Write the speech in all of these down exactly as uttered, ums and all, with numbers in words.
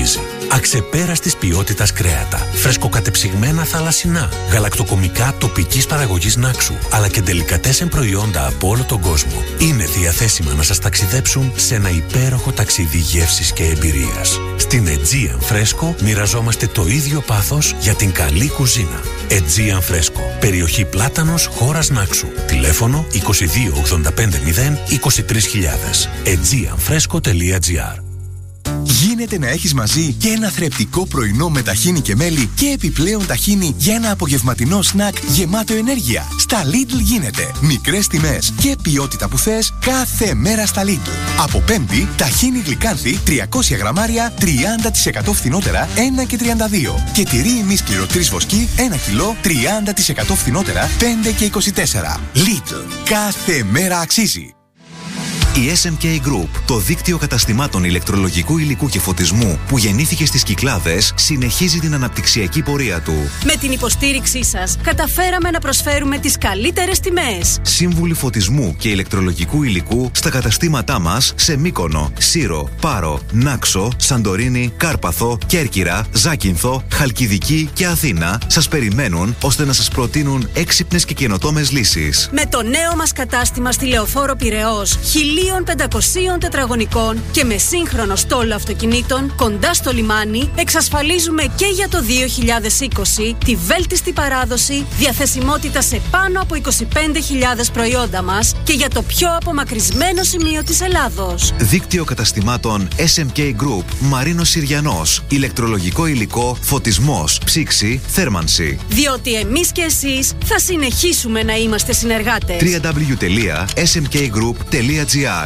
αξίζει. Αξεπέραστης ποιότητας κρέατα, φρεσκοκατεψυγμένα θαλασσινά, γαλακτοκομικά τοπικής παραγωγής Νάξου, αλλά και ντελικατέσεν προϊόντα από όλο τον κόσμο. Είναι διαθέσιμα να σας ταξιδέψουν σε ένα υπέροχο ταξίδι γεύσης και εμπειρίας. Στην Aegean Fresco μοιραζόμαστε το ίδιο πάθος για την καλή κουζίνα. Aegean Fresco, περιοχή Πλάτανος, χώρας Νάξου. Τηλέφωνο είκοσι δύο ογδόντα πέντε μηδέν είκοσι τρεις χιλιάδες. aegean fresco τελεία gr. Γίνεται να έχεις μαζί και ένα θρεπτικό πρωινό με ταχίνι και μέλι και επιπλέον ταχίνι για ένα απογευματινό σνακ γεμάτο ενέργεια. Στα Lidl γίνεται. Μικρές τιμές και ποιότητα που θες κάθε μέρα στα Lidl. Από Πέμπτη, ταχίνι γλυκάνθη τριακόσια γραμμάρια τριάντα τοις εκατό φθηνότερα ένα και τριάντα δύο. Και τυρί ημίσκυρο τρεις βοσκή ένα κιλό τριάντα τοις εκατό φθηνότερα πέντε και είκοσι τέσσερα. Lidl. Κάθε μέρα αξίζει. Η ες εμ κέι Group, το δίκτυο καταστημάτων ηλεκτρολογικού υλικού και φωτισμού που γεννήθηκε στις Κυκλάδες, συνεχίζει την αναπτυξιακή πορεία του. Με την υποστήριξή σας, καταφέραμε να προσφέρουμε τις καλύτερες τιμές. Σύμβουλοι φωτισμού και ηλεκτρολογικού υλικού στα καταστήματά μας σε Μύκονο, Σύρο, Πάρο, Νάξο, Σαντορίνη, Κάρπαθο, Κέρκυρα, Ζάκυνθο, Χαλκιδική και Αθήνα σας περιμένουν ώστε να σας προτείνουν έξυπνες και καινοτόμες λύσεις. Με το νέο μας κατάστημα στη Λεωφόρο Πειραιώς, χίλια πεντακόσια τετραγωνικών και με σύγχρονο στόλο αυτοκινήτων κοντά στο λιμάνι, εξασφαλίζουμε και για το δύο χιλιάδες είκοσι τη βέλτιστη παράδοση, διαθεσιμότητα σε πάνω από είκοσι πέντε χιλιάδες προϊόντα μας και για το πιο απομακρυσμένο σημείο της Ελλάδος. Δίκτυο καταστημάτων ες εμ κέι Group, Μαρίνος Συριανός, ηλεκτρολογικό υλικό, φωτισμός, ψήξη, θέρμανση. Διότι εμείς και εσείς θα συνεχίσουμε να είμαστε συνεργάτες. double-u double-u double-u τελεία ες εμ κέι group τελεία τζι άρ.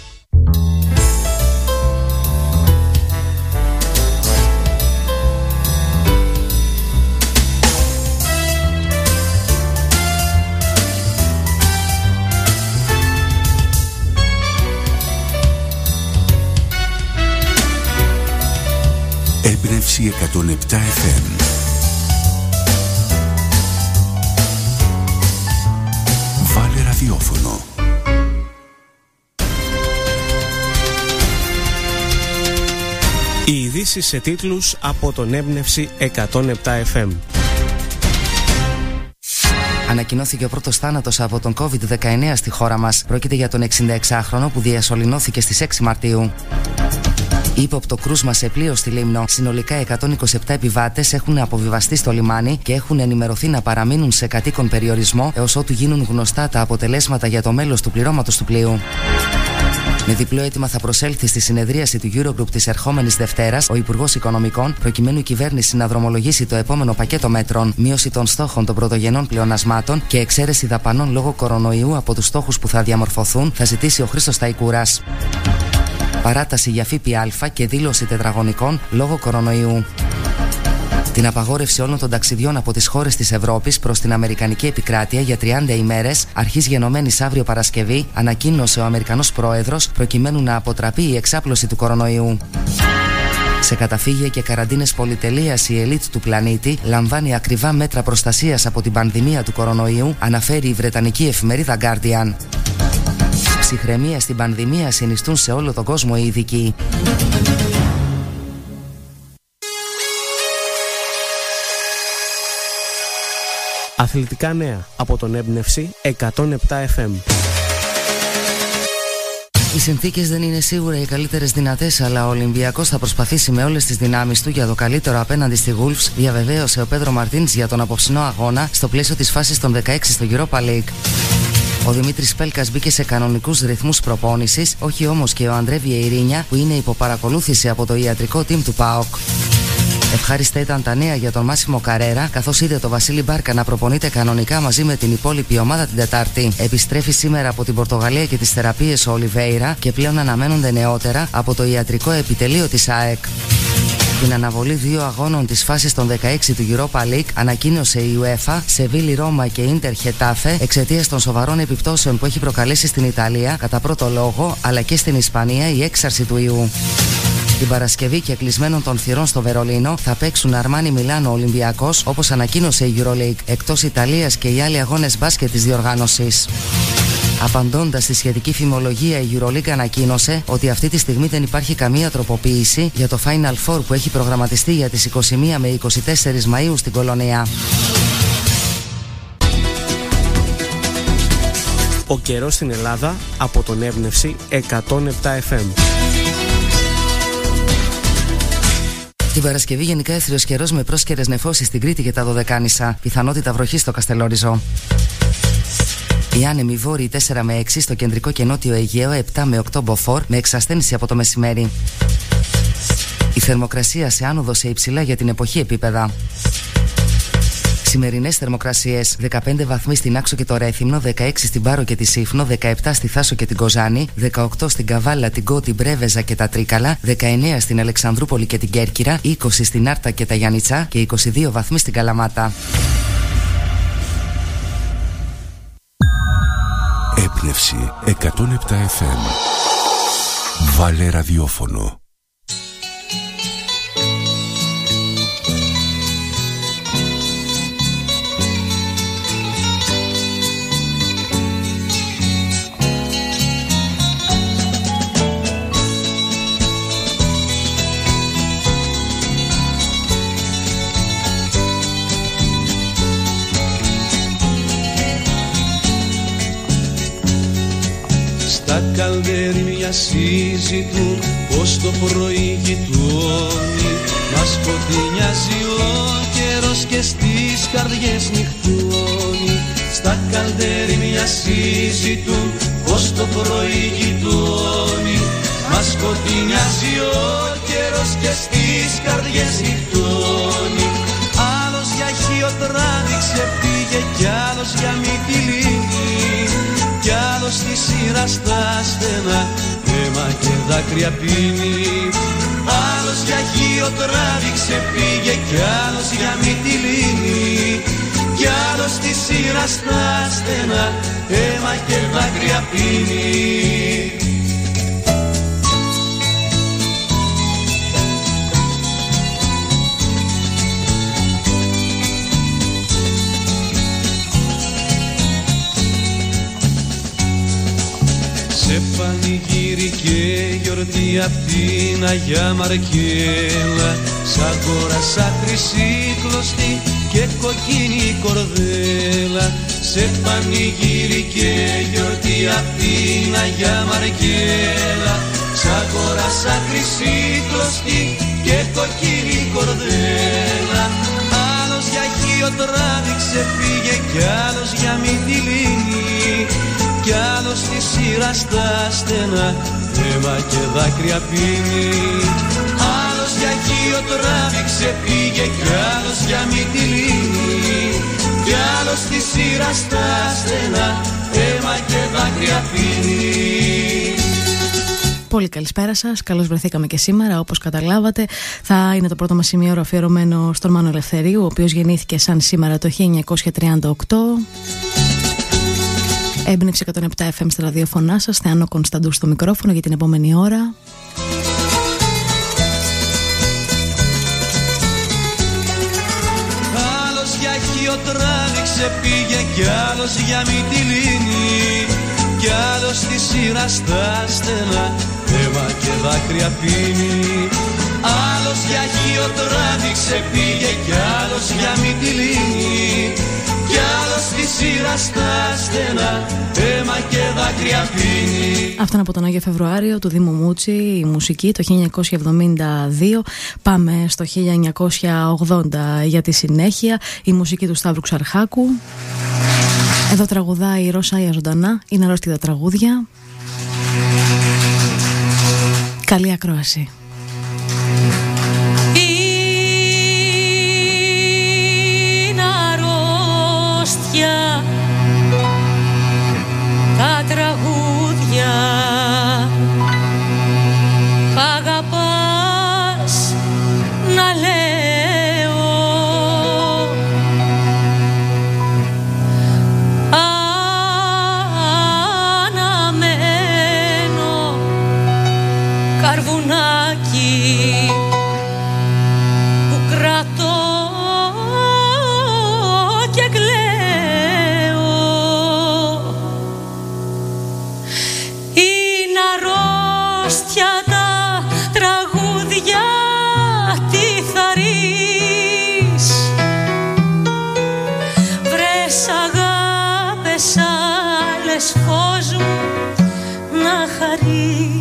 Έμπνευση εκατόν επτά εφ εμ. Βάλε ραδιόφωνο. Οι ειδήσεις σε τίτλους από τον Έμπνευση εκατόν επτά εφ εμ. Ανακοινώθηκε ο πρώτος θάνατος από τον κόβιντ δεκαεννέα στη χώρα μας. Πρόκειται για τον εξήντα εξάχρονο που διασωληνώθηκε στις έξι Μαρτίου. Ύποπτο κρούσμα σε πλοίο στη Λίμνο. Συνολικά εκατόν είκοσι επτά επιβάτες έχουν αποβιβαστεί στο λιμάνι και έχουν ενημερωθεί να παραμείνουν σε κατοίκον περιορισμό έως ότου γίνουν γνωστά τα αποτελέσματα για το μέλος του πληρώματος του πλοίου. Με διπλό αίτημα θα προσέλθει στη συνεδρίαση του Eurogroup της ερχόμενης Δευτέρας ο Υπουργός Οικονομικών, προκειμένου η κυβέρνηση να δρομολογήσει το επόμενο πακέτο μέτρων, μείωση των στόχων των πρωτογενών πλεονασμάτων και εξαίρεση δαπανών λόγω κορονοϊού από τους στόχους που θα διαμορφωθούν, θα ζητήσει ο Χρήστος Ταϊκούρας. Παράταση για ΦΠΑ και δήλωση τετραγωνικών λόγω κορονοϊού. Την απαγόρευση όλων των ταξιδιών από τις χώρες της Ευρώπης προς την Αμερικανική επικράτεια για τριάντα ημέρες, αρχής γενομένης αύριο Παρασκευή, ανακοίνωσε ο Αμερικανός Πρόεδρος, προκειμένου να αποτραπεί η εξάπλωση του κορονοϊού. Σε καταφύγια και καραντίνες πολυτελείας η ελίτ του πλανήτη λαμβάνει ακριβά μέτρα προστασίας από την πανδημία του κορονοϊού, αναφέρει η βρετανική εφημερίδα Guardian. Ψυχραιμία στην πανδημία συνιστούν σε όλο τον κόσμο οι ειδικοί. Αθλητικά νέα από τον Έμπνευση εκατόν επτά εφ εμ. Οι συνθήκες δεν είναι σίγουρα οι καλύτερες δυνατές, αλλά ο Ολυμπιακός θα προσπαθήσει με όλες τις δυνάμεις του για το καλύτερο απέναντι στη Wolves, διαβεβαίωσε ο Πέδρο Μαρτίνς για τον απόψινό αγώνα στο πλαίσιο της φάσης των δεκαέξι στο Europa League. Ο Δημήτρης Πέλκας μπήκε σε κανονικούς ρυθμούς προπόνησης, όχι όμως και ο Αντρέ Βιεϊρίνια που είναι υπό παρακολούθηση από το ιατρικό team του ΠΑΟΚ. Ευχάριστα ήταν τα νέα για τον Μάσιμο Καρέρα, καθώς είδε τον Βασίλη Μπάρκα να προπονείται κανονικά μαζί με την υπόλοιπη ομάδα την Τετάρτη. Επιστρέφει σήμερα από την Πορτογαλία και τις θεραπείες ο Ολιβέιρα και πλέον αναμένονται νεότερα από το ιατρικό επιτελείο της ΑΕΚ. Την αναβολή δύο αγώνων της φάσης των δεκαέξι του Europa League ανακοίνωσε η UEFA, Σεβίλη Ρώμα και Ίντερ Χετάφε εξαιτίας των σοβαρών επιπτώσεων που έχει προκαλέσει στην Ιταλία κατά πρώτο λόγο, αλλά και στην Ισπανία η έξαρση του ιού. Την Παρασκευή και κλεισμένων των θυρών στο Βερολίνο θα παίξουν Αρμάνι Μιλάνο Ολυμπιακός, όπως ανακοίνωσε η EuroLeague, εκτός Ιταλίας και οι άλλοι αγώνες μπάσκετ της διοργάνωσης. Απαντώντας στη σχετική φημολογία, η EuroLeague ανακοίνωσε ότι αυτή τη στιγμή δεν υπάρχει καμία τροποποίηση για το Final Four που έχει προγραμματιστεί για τις είκοσι μία με είκοσι τέσσερις Μαΐου στην Κολονία. Ο καιρός στην Ελλάδα από τον Έμπνευση εκατόν επτά εφ εμ. Την Παρασκευή γενικά έθριος καιρός με πρόσκαιρες νεφώσεις στην Κρήτη και τα Δωδεκάνησα. Πιθανότητα βροχής στο Καστελόριζο. Οι άνεμοι βόρειοι τέσσερα με έξι στο κεντρικό και νότιο Αιγαίο, επτά με οκτώ μποφόρ με εξασθένηση από το μεσημέρι. Η θερμοκρασία σε άνοδο σε υψηλά για την εποχή επίπεδα. Σημερινές θερμοκρασίες: δεκαπέντε βαθμοί στην Άξο και το Ρέθυμνο, δεκαέξι στην Πάρο και τη Σύφνο, δεκαεπτά στη Θάσο και την Κοζάνη, δεκαοκτώ στην Καβάλα, την Κώ, την Πρέβεζα και τα Τρίκαλα, δεκαεννέα στην Αλεξανδρούπολη και την Κέρκυρα, είκοσι στην Άρτα και τα Γιάννητσά και είκοσι δύο βαθμοί στην Καλαμάτα. Έμπνευση εκατόν επτά εφ εμ. Βάλε ραδιόφωνο. Τα καλδέρια συζητούν πως το πρωί γειτόνι. Μας σκοτεινιάζει ο καιρός και στις καρδιές νυχτώνει. Στα καλδέρια συζητούν πως το πρωί γειτόνι. Μας σκοτεινιάζει ο καιρός και στις καρδιές νυχτώνει. Άλλος για χείο τράβηξε πήγε κι άλλος για Μυτιλήνη. Κι άλλος στη σειρά στα στενά αίμα και δάκρυα πίνει. Άλλος για Χίο τράβηξε πήγε κι άλλος για Μυτιλήνη. Κι άλλος στη σειρά στα στενά αίμα και δάκρυα πίνει. Σε πανηγύρι και γιορτή απ' την Αγιά Μαρκέλα, σ' αγόρασα χρυσή κλωστή και κοκκίνη κορδέλα. Σε πανηγύρι και γιορτή απ' την Αγιά Μαρκέλα, σ' αγόρασα χρυσή κλωστή και κοκκίνη κορδέλα. Άλλος για Χίο τράβηξε πήγε κι άλλος για Μυτιλήνη. Κι άλλος στη σειρά στα στενά αίμα και δάκρυα πίνει. Άλλος για Χίο τράβηξε πήγε κι άλλος για Μυτιλήνη. Κι άλλος στη σειρά στα στενά αίμα και δάκρυα πίνει. Πολύ καλησπέρα σας, καλώς βρεθήκαμε και σήμερα. Όπως καταλάβατε, θα είναι το πρώτο μας σημείο αφιερωμένο στον Μάνο Ελευθερίου, ο οποίος γεννήθηκε σαν σήμερα το χίλια εννιακόσια τριάντα οκτώ. Έμπνευση εκατόν επτά εφ εμ στα ραδιοφωνά σας, Θεάνο Κωνσταντού στο μικρόφωνο για την επόμενη ώρα. Άλλος για Χίο τράβηξε πήγε κι άλλος για Μυτιλήνη. Κι άλλος στη σειρά στα στενά αίμα και δάκρυα πίνει. Άλλος για Χίο τράβηξε πήγε κι άλλος για Μυτιλήνη. Κι άλλος στη σειρά στα στενά αίμα και δάκρυα πίνει. Αυτό είναι από τον Άγιο Φεβρουάριο του Δήμου Μούτσι, η μουσική το χίλια εννιακόσια εβδομήντα δύο. Πάμε στο χίλια εννιακόσια ογδόντα για τη συνέχεια, η μουσική του Σταύρου Ξαρχάκου. Εδώ τραγουδάει η Ρώσα Ζωντανά, είναι αρρώστια τραγούδια. Καλή ακρόαση. Τα τραγούδια π' αγαπάς να λέω, αναμένω καρβουνάκι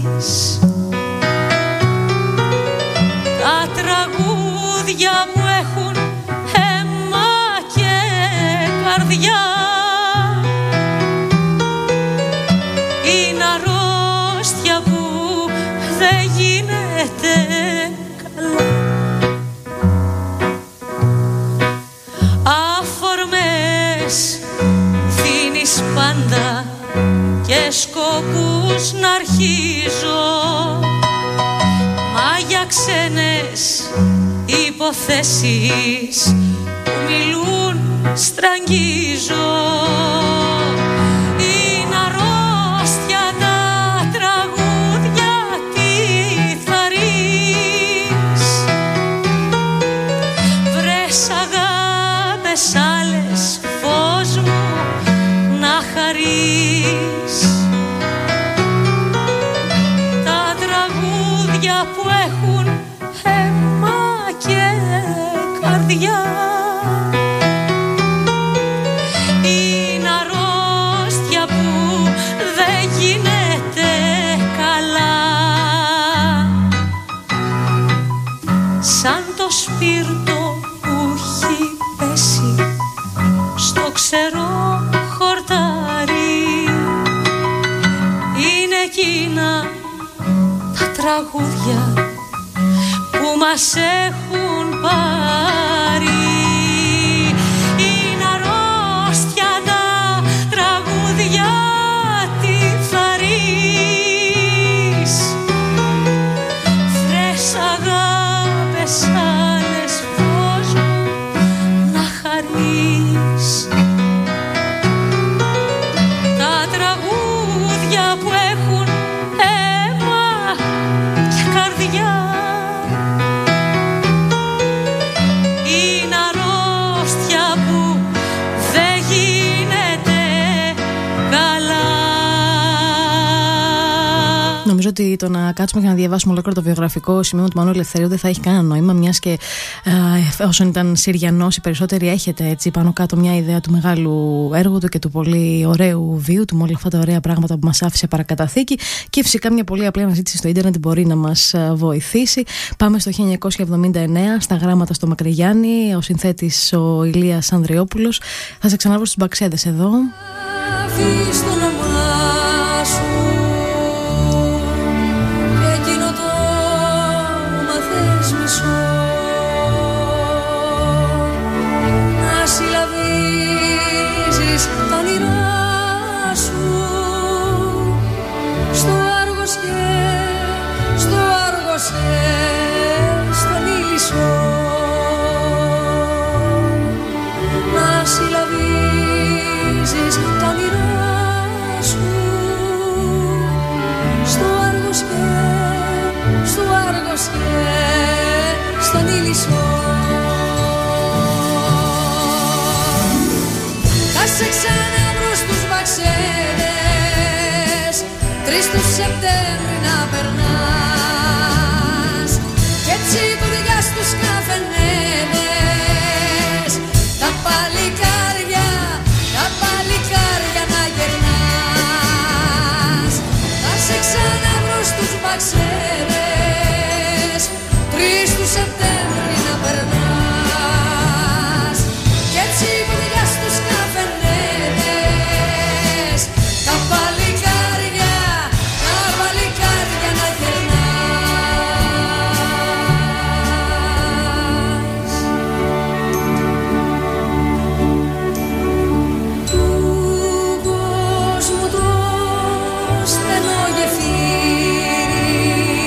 Τα τραγούδια που έχουν αίμα και καρδιά είναι αρρώστια που δεν γίνεται καλά. Αφορμές δίνεις πάντα και σκοπούς να αρχίζω, μα για ξένες υποθέσεις που μιλούν στραγγίζω. Είναι αρρώστια τα τραγούδια, τι θα ρεις. Βρες αγάπες άλλες φως μου να χαρείς. Τα τραγούδια που έχουν αίμα και καρδιά είναι αρρώστια που δεν γίνεται καλά. Σαν το σπίρτο που έχει πέσει στο ξερό χορτάρι, είναι εκείνα τα τραγούδια που μας έχουν πάρει. Είναι αρρώστια τα τραγούδια, τι θα ρεις. Βρες αγάπες άλλες φως μου να χαρείς. Τα τραγούδια που έχουν αίμα και καρδιά είναι αρρώστια που δεν γίνεται καλά. Νομίζω ότι το να κάτσουμε και να διαβάσουμε ολόκληρο το βιογραφικό σημείο του Μανώλη Ελευθερίου δεν θα έχει κανένα νόημα, μιας και ε, όσον ήταν Συριανός, οι περισσότεροι έχετε έτσι πάνω κάτω μια ιδέα του μεγάλου έργου του και του πολύ ωραίου βίου του, με όλα αυτά τα ωραία πράγματα που μας άφησε παρακαταθήκη. Και φυσικά μια πολύ απλή αναζήτηση στο ίντερνετ μπορεί να μας βοηθήσει. Πάμε στο χίλια εννιακόσια εβδομήντα εννέα, στα γράμματα στο Μακρυγιάννη, ο συνθέτης ο Ηλίας Ανδριόπουλος. Θα σε ξαναβρω στους Μπαξέδες εδώ. Αφήσεις το όνομά σου και εκείνο το μαθες μισό, να συλλαβήσεις τα όνειρά σου στο Άργος και στο Άργος και στον Ήλισσο, να συλλαβήσεις τα όνειρά σου στο Άργος και στο Άργος και στον Ήλισσο. Θα σε ξαναβρω στους Μπαξέδες, τρεις του Σεπτέμβρη να περνάς και τσιμπουριά στους καφενέδες, τα παλικάρια, τα παλικάρια να γερνάς. Θα σε ξαναβρω στους Μπαξέδες, τρεις του Σεπτέμβρη να περνάς και τσιμπουριά στους καφενέδες, τα παλικάρια, τα παλικάρια να γερνάς. Του κόσμου το στενό γεφύρι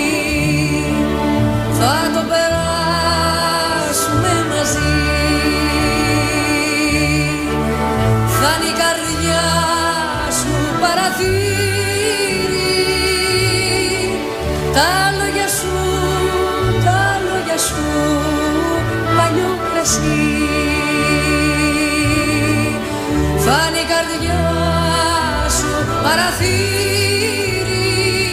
θα το περάσουμε μαζί. Θα είναι η καρδιά σου παραθύρι, τα λόγια σου, τα λόγια σου παλιό κρασί. Θα είναι η καρδιά σου παραθύρι,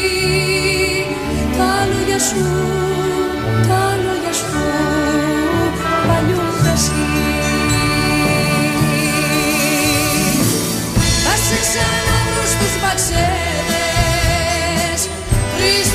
τα λόγια σου, τα λόγια σου παλιό κρασί. Θα σε ξαναβρω στους Μπαξέδες, τρεις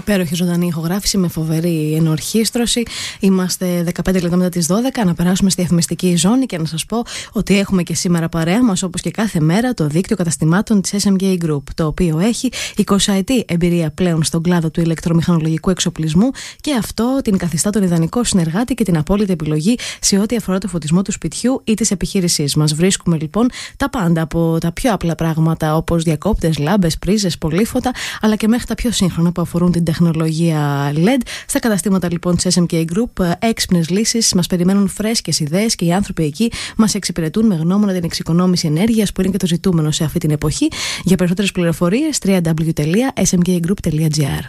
Υπέροχη ζωντανή ηχογράφηση με φοβερή ενορχήστρωση. Είμαστε δεκαπέντε λεπτά μετά τις δώδεκα. Να περάσουμε στη διαφημιστική ζώνη και να σας πω ότι έχουμε και σήμερα παρέα μας, όπως και κάθε μέρα, το δίκτυο καταστημάτων της ες εμ τζέι Group, το οποίο έχει εικοσαετή εμπειρία πλέον στον κλάδο του ηλεκτρομηχανολογικού εξοπλισμού και αυτό την καθιστά τον ιδανικό συνεργάτη και την απόλυτη επιλογή σε ό,τι αφορά το φωτισμό του σπιτιού ή της επιχείρησής μας. Βρίσκουμε λοιπόν τα πάντα, από τα πιο απλά πράγματα όπως διακόπτες, λάμπες, πρίζες, πολύφωτα, αλλά και μέχρι τα πιο σύγχρονα που αφορούν την τεχνολογία ελ ι ντι. Στα καταστήματα λοιπόν της ες εμ τζέι Group, έξυπνες λύσεις, μας περιμένουν φρέσκες ιδέες και οι άνθρωποι εκεί μας εξυπηρετούν με γνώμονα την εξοικονόμηση ενέργειας, που είναι και το ζητούμενο σε αυτή την εποχή. Για περισσότερες πληροφορίες, double-u double-u double-u τελεία ες εμ τζέι group τελεία τζι άρ.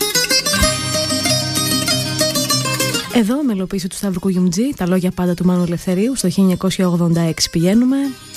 Εδώ, μελοποίηση του Σταύρου Κουγιουμτζή, τα λόγια πάντα του Μάνου Ελευθερίου, στο χίλια εννιακόσια ογδόντα έξι πηγαίνουμε.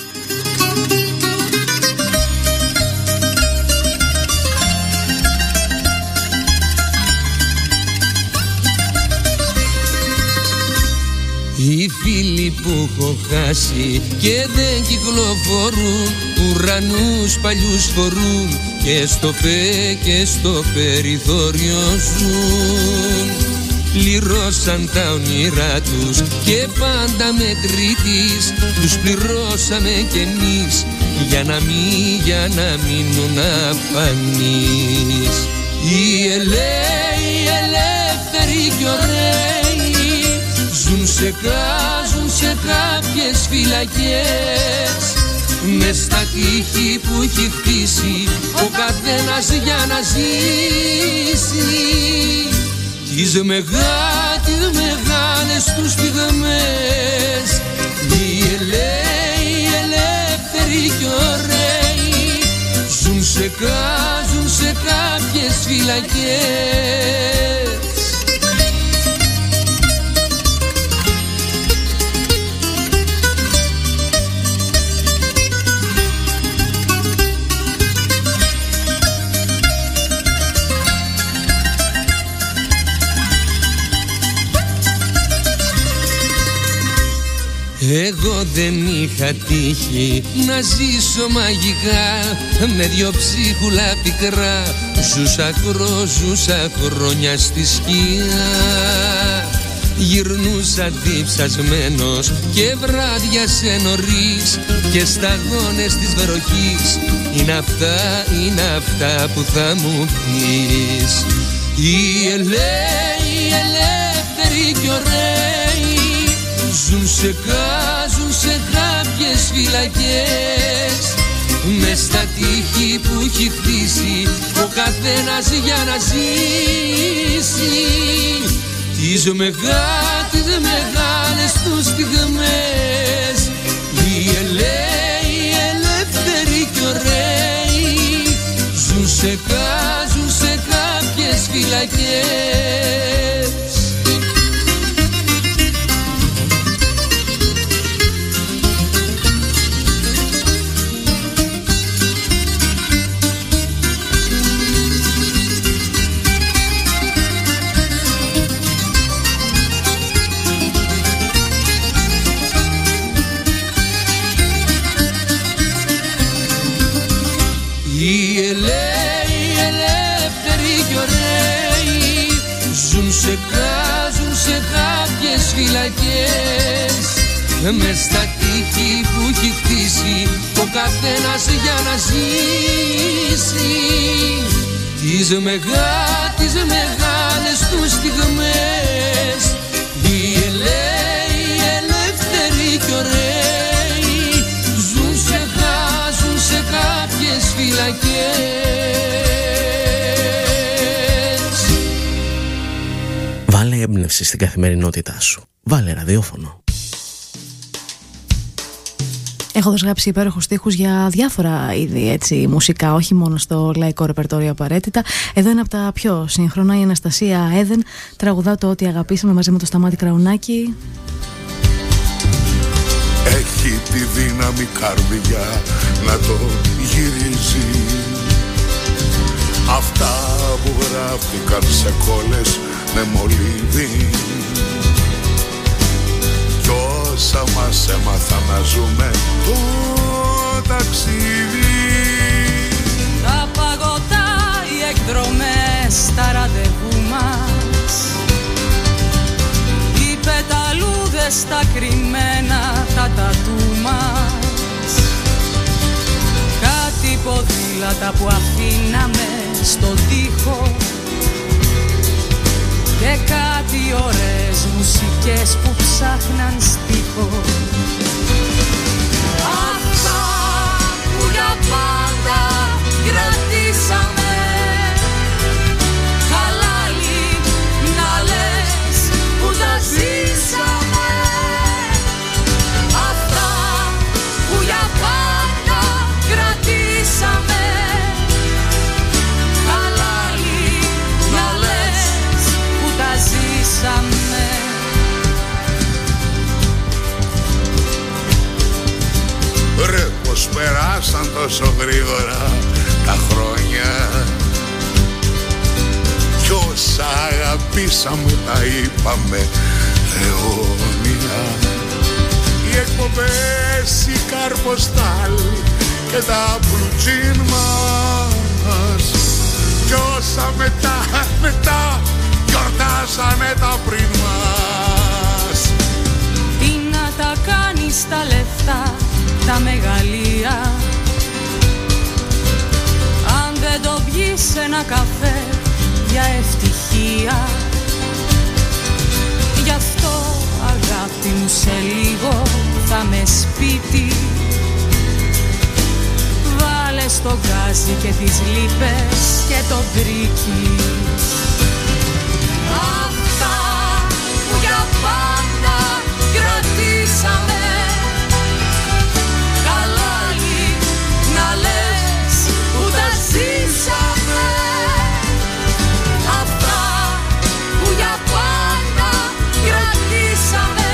Οι φίλοι που έχω χάσει και δεν κυκλοφορούν, ουρανούς παλιούς φορούν και στο πέ και στο περιθώριο ζουν. Πληρώσαν τα όνειρά τους και πάντα μετρητής, τους πληρώσαμε κι εμείς για να μην, για να μείνουν αφανείς. Οι ελαίοι, οι ελεύθεροι κι ωραίοι ζουν σε κάζουν σε κάποιες φυλακές, μες στα τείχη που έχει χτίσει ο καθένας για να ζήσει. Τις μεγά, τις μεγάλες τους πυγμές, οι ελαίοι, οι ελεύθεροι κι ωραίοι ζουν σε κάζουν σε κάποιες φυλακές. Εγώ δεν είχα τύχει να ζήσω μαγικά, με δυο ψίχουλα πικρά ζούσα χρό, ζούσα χρόνια στη σκιά. Γυρνούσα διψασμένος και βράδιασε νωρίς και σταγόνες της βροχής. Είναι αυτά, είναι αυτά που θα μου πεις. Οι ελαίοι, οι ελεύθεροι κι ωραίοι ζουν σε κάζουν σε κάποιες φυλακές, μες στα τείχη που έχει χτίσει ο καθένας για να ζήσει. Τις μεγά, τις μεγάλες τους στιγμές, οι ελαίοι, οι ελεύθεροι κι ωραίοι ζουν σε κάζουν σε κάποιες φυλακές. Οι ελαίοι, οι ελεύθεροι κι ωραίοι ζουν σε κάζουν σε κάποιες φυλακές, μες στα τείχη που έχει χτίσει ο καθένας για να ζήσει. Τις μεγά, τις μεγάλες τους στιγμές, οι ελαίοι, οι ελεύθεροι κι ωραίοι ζουν σε κάζουν σε κάποιες φυλακές. Βάλε έμπνευση στην καθημερινότητά σου. Βάλε ραδιόφωνο. Έχοντας γράψει υπέροχους στίχους για διάφορα είδη έτσι, μουσικά, όχι μόνο στο λαϊκό ρεπερτόριο απαραίτητα. Εδώ είναι από τα πιο σύγχρονα, η Αναστασία Έδεν τραγουδά το «Ό,τι αγαπήσαμε» μαζί με το Σταμάτη Κραουνάκη. Έχει τη δύναμη καρδιά να το γυρίζει. Αυτά που γράφτηκαν σε κόλλες με μολύβι, κι όσα μας έμαθα να ζούμε το ταξίδι. Τα παγωτά, οι εκδρομές, τα ραντεβού χρώματα που αφήναμε στον τοίχο και κάτι ωραίες μουσικές που ψάχναν στίχο. Αυτά που για πάντα κρατήσαμε, χαλάλι να λες που τα ζήσαμε. Αυτά που για πάντα κρατήσαμε, χαλάλι να λες που τα ζήσαμε. Ρε πως περάσαν τόσο γρήγορα τα χρόνια κι όσα αγαπήσαμε τα είπαμε αιώνια. Οι εκπομπές, οι καρποστάλ και τα μπλουτζίν μας κι όσα μετά, μετά γιορτάσανε τα πριν μας. Τι να τα κάνεις τα λεφτά τα μεγαλεία, αν δεν το πιείς ένα καφέ για ευτυχία. Γι' αυτό αγάπη μου σε λίγο θα με σπίτι, βάλε στο γκάζι και τις λίπες και το μπρίκι. Αυτά που για πάντα κρατήσαμε, χαλάλι να λες που τα ζήσαμε. Αυτά που για πάντα κρατήσαμε,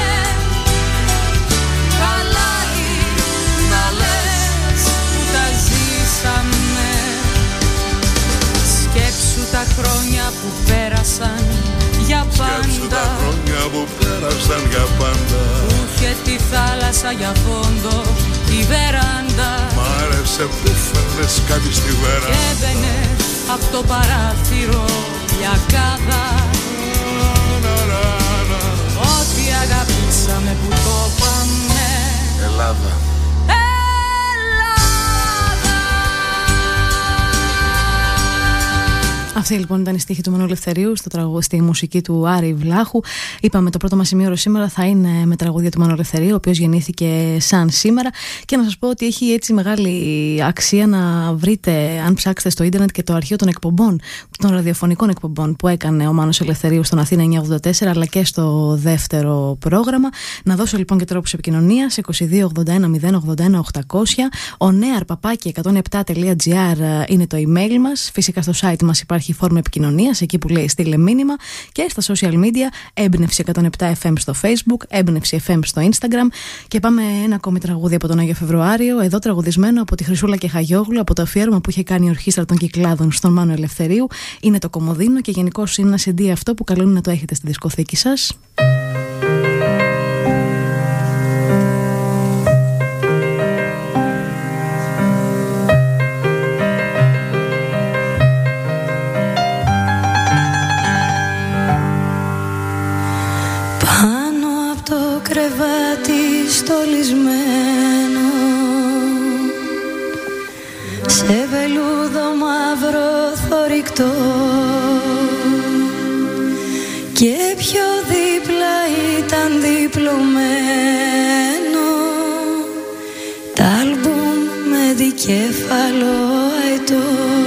χαλάλι να λες που τα ζήσαμε. Σκέψου τα χρόνια που πέρασαν για πάντα. Σκέψου τα χρόνια που πέρασαν για πάντα. Που είχε τη θάλασσα για φόντο τη βεράντα. Μ' άρεσε που φέρνες κάτι στη βεράντα και έμπαινε απ' το παράθυρο λιακάδα. Ό,τι αγαπήσαμε που το πάμε. Ελλάδα. Αυτή λοιπόν ήταν η στίχη του Μανώλη Ελευθερίου στο τραγου... στη μουσική του Άρη Βλάχου. Είπαμε το πρώτο μας σημείο σήμερα θα είναι με τραγούδια του Μανώλη Ελευθερίου, ο οποίος γεννήθηκε σαν σήμερα. Και να σας πω ότι έχει έτσι μεγάλη αξία να βρείτε, αν ψάξετε στο ίντερνετ, και το αρχείο των εκπομπών, των ραδιοφωνικών εκπομπών που έκανε ο Μάνος Ελευθερίου στον Αθήνα εννιακόσια ογδόντα τέσσερα, αλλά και στο δεύτερο πρόγραμμα. Να δώσω λοιπόν και τρόπους επικοινωνίας: είκοσι δύο ογδόντα ένα μηδέν ογδόντα ένα οκτακόσια. Ο νέαρ παπάκι εκατόν επτά τελεία τζι άρ είναι το email μας. Φυσικά στο site μας υπάρχει φόρμα επικοινωνίας, εκεί που λέει στείλε μήνυμα, και στα social media έμπνευση εκατόν επτά εφ εμ στο Facebook, έμπνευση εφ εμ στο Instagram. Και πάμε ένα ακόμη τραγούδι από τον Άγιο Φεβρουάριο, εδώ τραγουδισμένο από τη Χρυσούλα και Χαγιόγλου, από το αφιέρωμα που είχε κάνει η Ορχήστρα των Κυκλάδων στον Μάνο Ελευθερίου. Είναι το Κομοδίνο και γενικώς είναι ένα σι ντι αυτό που καλό είναι να το έχετε στη δισκοθήκη σας. Στολισμένο σε βελούδο μαύρο θωρηκτό και πιο δίπλα ήταν διπλωμένο τ' άλμπουμ με δικέφαλο αετό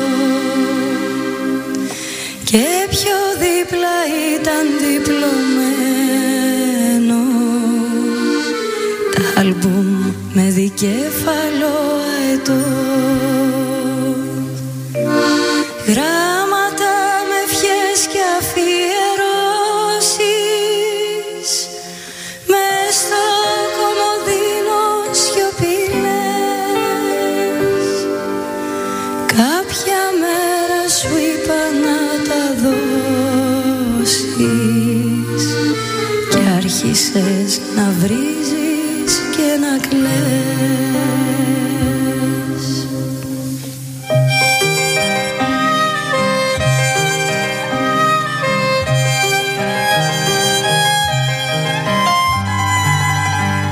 και πιο δίπλα ήταν διπλωμένο άλμπουμ με δικέφαλο αετό. Γράμματα με ευχές και αφιερώσεις μες στο κομοδίνο σιωπηλές. Κάποια μέρα σου είπα να τα δώσεις και άρχισες να βρίζεις και να κλαις.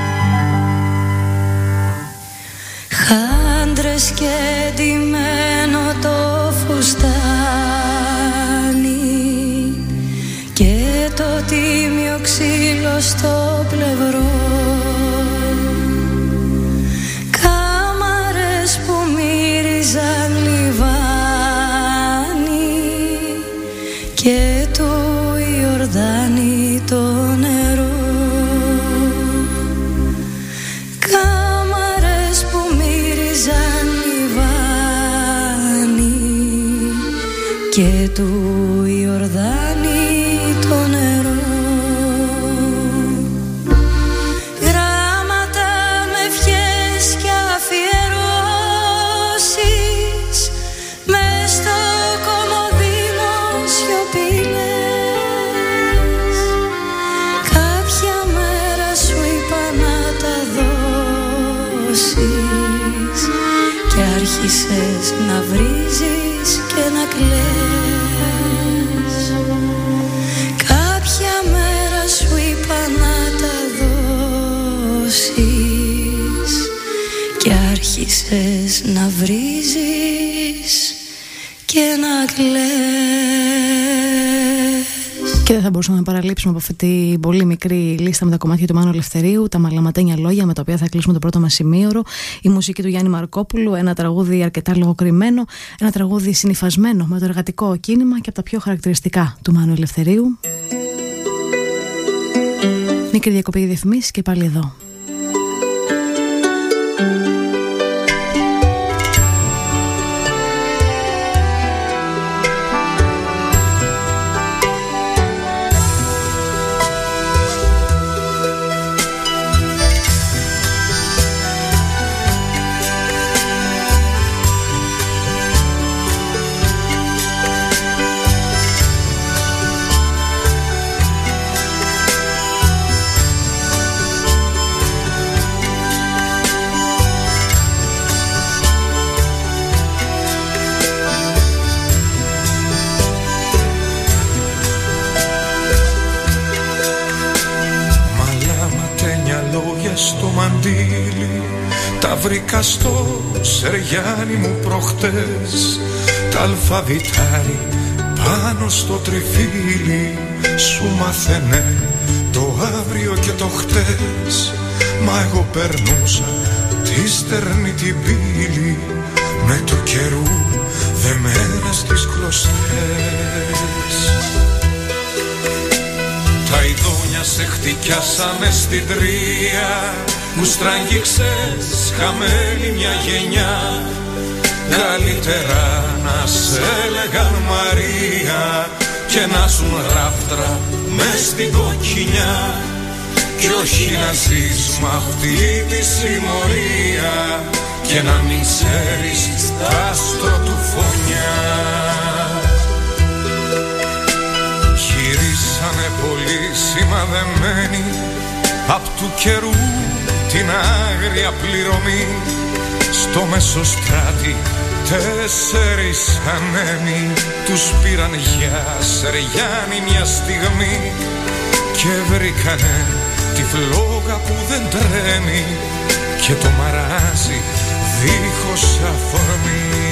Χάντρες και ντυμένο στο πλευρό. Κάμαρες που μύριζαν λιβάνι και του Ιορδάνη το νερό. Κάμαρες που μύριζαν λιβάνι και του Ιορδάνη το νερό. Γράμματα με ευχές και αφιερώσεις μες στο κομμωδίνο σιωπηλές. Κάποια μέρα σου είπα να τα δώσεις και άρχισες να βρίζεις και να κλαις. Κάποια μέρα σου είπα να τα δώσεις και άρχισες να βρίζεις και να κλαις. Και δεν θα μπορούσαμε να παραλείψουμε από αυτή την πολύ μικρή λίστα με τα κομμάτια του Μάνου Ελευθερίου, τα μαλαματένια λόγια με τα οποία θα κλείσουμε το πρώτο μας ημίωρο, η μουσική του Γιάννη Μαρκόπουλου, ένα τραγούδι αρκετά λογοκριμένο, ένα τραγούδι συνυφασμένο με το εργατικό κίνημα και από τα πιο χαρακτηριστικά του Μάνου Ελευθερίου. Μικρή διακοπή διαφημίσεις και πάλι εδώ. Στο μαντίλι τα βρήκα στο Σεριάνι μου προχτές. Τα αλφαβητάρι πάνω στο τριφύλι σου μαθαίνε το αύριο και το χτες. Μα εγώ περνούσα τη στερνή την πύλη με το καιρού δεμένα στις κλωστές. Τα ειδόνια σε χτυκιάσανε στην τρία, μου στραγγίξες χαμένη μια γενιά. Καλύτερα να σε έλεγαν Μαρία και να ζουν ράφτρα μες στην κοκκινιά, κι όχι να ζεις μ' αυτή τη συμμορία και να μην ξέρεις τ' άστρο του φωνιά. Γυρίσανε πολύ σημαδεμένοι απ' του καιρού την άγρια πληρωμή. Στο Μεσοστράτη τέσσερις ανέμοι τους πήραν για Σεριάνι μια στιγμή και βρήκανε τη φλόγα που δεν τρέμει και το μαράζι δίχως αφορμή.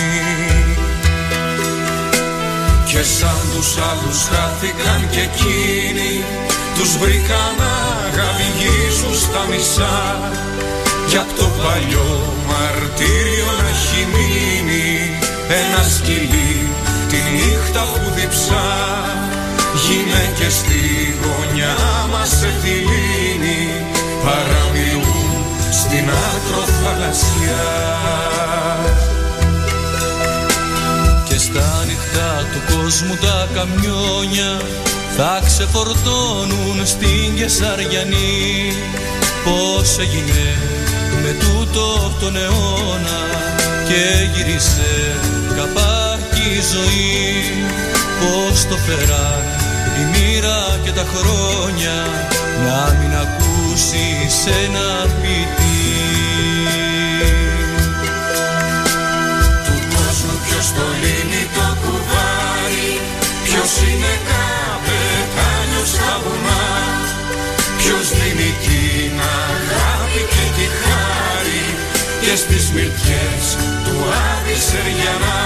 Και σαν τους άλλους χάθηκαν και εκείνοι, τους βρήκαν να γαβγίζουν στα μισά, κι απ' το παλιό μαρτύριο να έχει μείνει ένα σκυλί τη νύχτα που διψά. Γυναίκες στη γωνιά μας σε θηλύνει, παραμιλούν στην άκρο θαλασσιά. Και στα νυχτά του κόσμου τα καμιόνια θα ξεφορτώνουν στην Κεσαριανή. Πώς έγινε με τούτο τον αιώνα και γύρισε καπάκι η ζωή. Πώς το φέραν η μοίρα και τα χρόνια να μην ακούσεις ένα ποιητή. Του κόσμου ποιος το λύνει το κουβάρι, ποιος είναι καπετάνιος στα βουνά, ποιος δίνει την αγάπη και τη χάρη και στις μυρτιές του Άδη Σεριανά.